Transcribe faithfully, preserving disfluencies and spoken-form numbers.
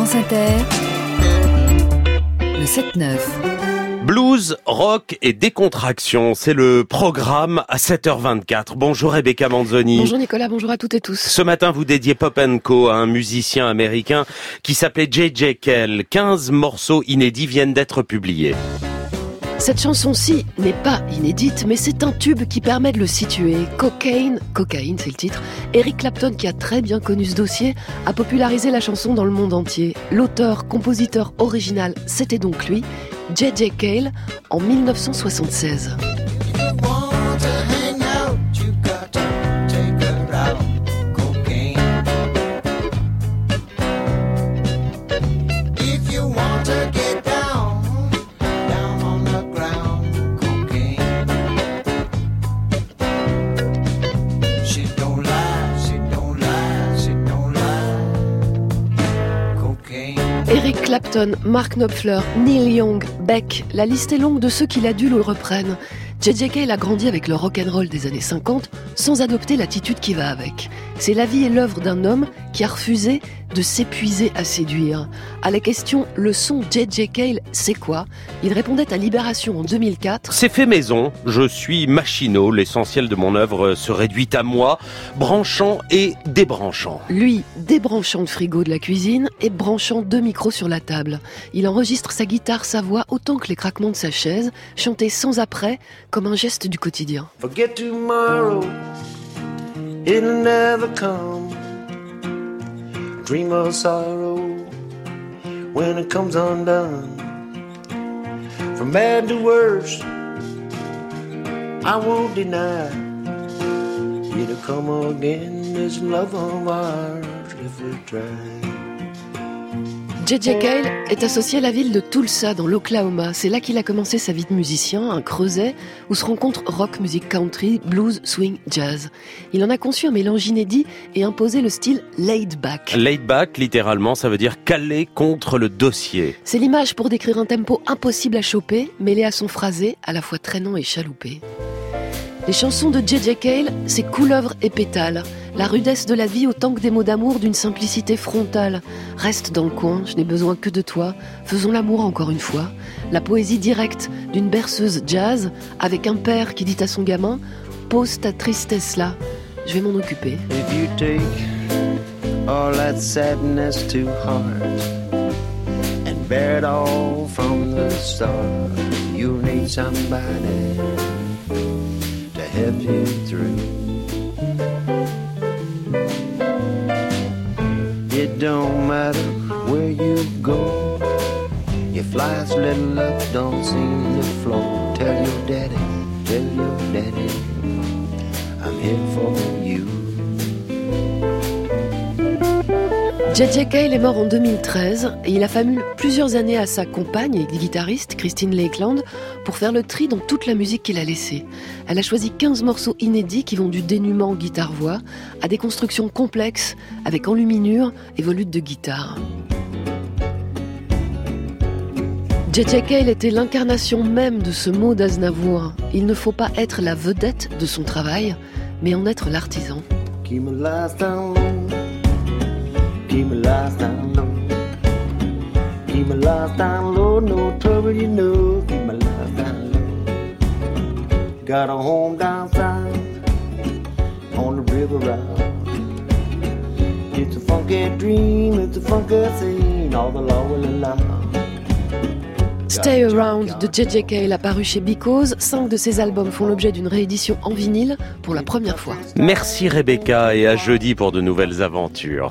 France Inter, le sept neuf. Blues, rock et décontraction, c'est le programme à sept heures vingt-quatre. Bonjour Rebecca Manzoni. Bonjour Nicolas, bonjour à toutes et tous. Ce matin, vous dédiez Pop and Co à un musicien américain qui s'appelait J J Cale. quinze morceaux inédits viennent d'être publiés. Cette chanson-ci n'est pas inédite, mais c'est un tube qui permet de le situer. Cocaine, cocaïne c'est le titre. Eric Clapton, qui a très bien connu ce dossier, a popularisé la chanson dans le monde entier. L'auteur, compositeur original, c'était donc lui, J J Cale, en dix-neuf cent soixante-seize. Eric Clapton, Mark Knopfler, Neil Young, Beck, la liste est longue de ceux qui l'adulent ou le reprennent. J J Cale a grandi avec le rock'n'roll des années cinquante sans adopter l'attitude qui va avec. C'est la vie et l'œuvre d'un homme qui a refusé de s'épuiser à séduire. À la question « Le son J J Cale, c'est quoi ?», il répondait à Libération en deux mille quatre. C'est fait maison, je suis machinot, l'essentiel de mon œuvre se réduit à moi, branchant et débranchant. Lui, débranchant le frigo de la cuisine et branchant deux micros sur la table. Il enregistre sa guitare, sa voix, autant que les craquements de sa chaise, chanté sans après, comme un geste du quotidien. Forget tomorrow, it'll never come. Dream of sorrow when it comes undone. From bad to worse, I won't deny. It'll come again, this love of ours, if we try. J J Cale est associé à la ville de Tulsa, dans l'Oklahoma. C'est là qu'il a commencé sa vie de musicien, un creuset où se rencontrent rock, musique country, blues, swing, jazz. Il en a conçu un mélange inédit et imposé le style laid back. Laid back, littéralement, ça veut dire calé contre le dossier. C'est l'image pour décrire un tempo impossible à choper, mêlé à son phrasé, à la fois traînant et chaloupé. Les chansons de J J Cale, c'est couleuvre et pétale. La rudesse de la vie autant que des mots d'amour d'une simplicité frontale. Reste dans le coin, je n'ai besoin que de toi. Faisons l'amour encore une fois. La poésie directe d'une berceuse jazz avec un père qui dit à son gamin « Pose ta tristesse là, je vais m'en occuper. » If you take all that sadness to heart and bear it all from the start, you'll need somebody to help you through. It don't matter where you go, your flight's little up, don't seem to flow. Tell your daddy, tell your daddy, I'm here for you. J J Cale est mort en deux mille treize et il a fallu plusieurs années à sa compagne et guitariste Christine Lakeland pour faire le tri dans toute la musique qu'il a laissée. Elle a choisi quinze morceaux inédits qui vont du dénuement guitare-voix à des constructions complexes avec enluminure et volutes de guitare. J J Cale était l'incarnation même de ce mot d'Aznavour. Il ne faut pas être la vedette de son travail, mais en être l'artisan. Keep my lights down low, keep my lights down low, keep my lights down low, no trouble you know, keep my lights down low. Got a home down south on the river route. It's a funky dream, it's a funky scene, all the law will allow. Stay Around de J J Cale apparu chez Because. Cinq de ses albums font l'objet d'une réédition en vinyle pour la première fois. Merci Rebecca et à jeudi pour de nouvelles aventures.